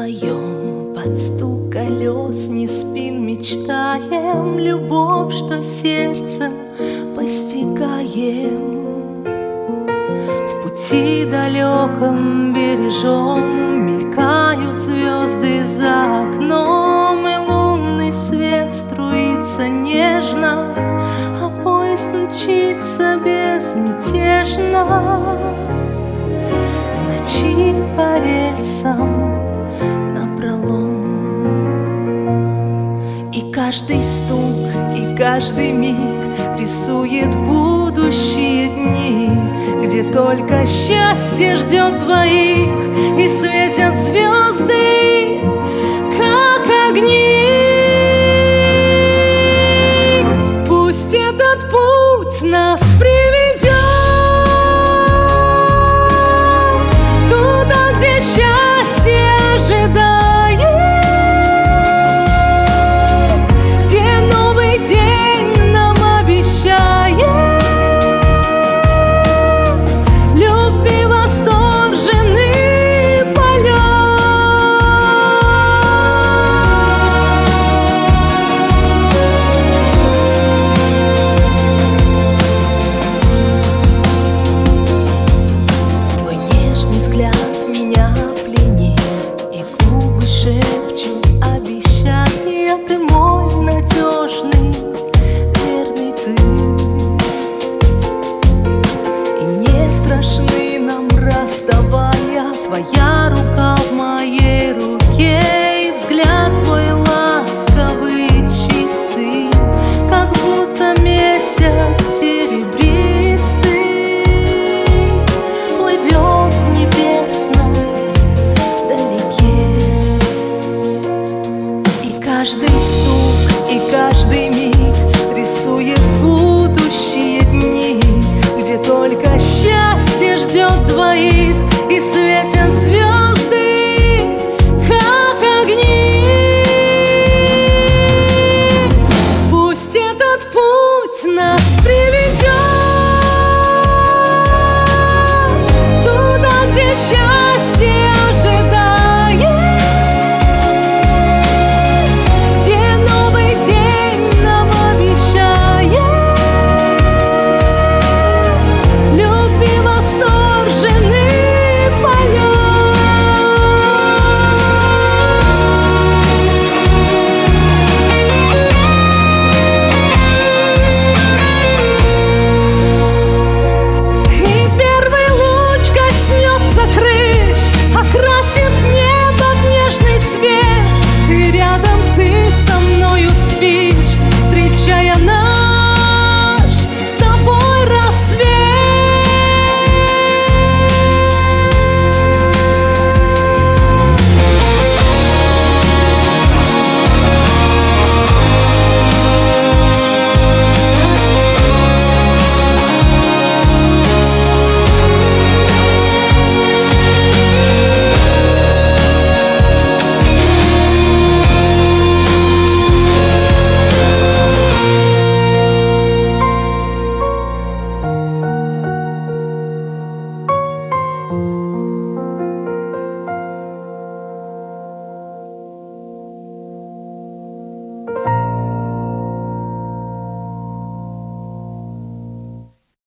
вдвоем под стук колес не спим, мечтаем любовь, что сердцем постигаем. В пути далеком бережем мелькают звезды за окном, и лунный свет струится нежно, а поезд мчится безмятежно. В ночи по рельсам напролом, и каждый стук, и каждый миг рисует будущие дни, где только счастье ждет двоих, и